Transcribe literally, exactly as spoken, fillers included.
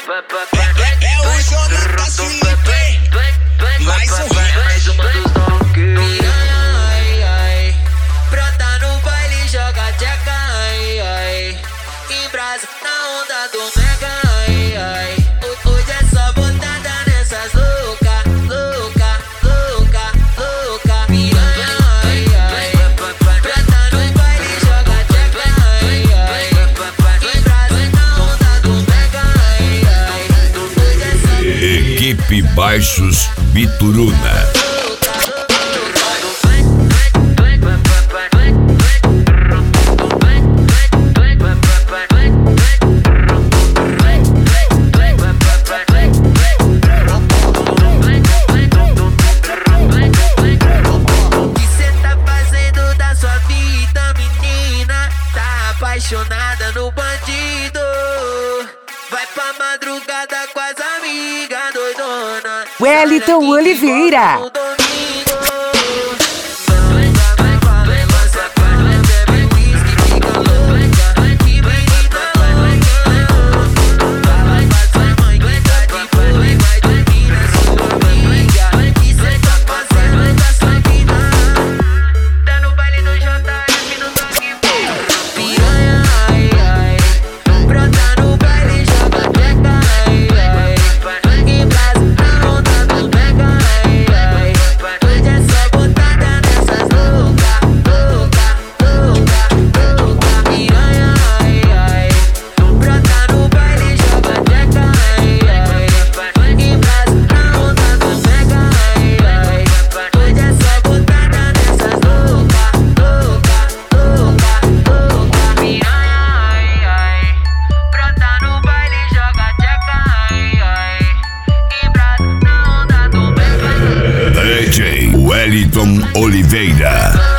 É o Jonathan Felipe, mais um hit. Piranha, ai, ai, brota no baile, joga tcheca, ai, ai. Em brasa, na onda do mega, ai, ai. Hoje é só botada nessas louca, louca, louca, louca. Piranha, ai, ai, brota no baile, joga tcheca, ai, ai. Em brasa, na onda do mega, ai, ai. Hoje é só Equipe Baixos Bituruna. Apaixonada no bandido, vai pra madrugada com as amigas doidona. Wellington Oliveira. D J Wellington Oliveira.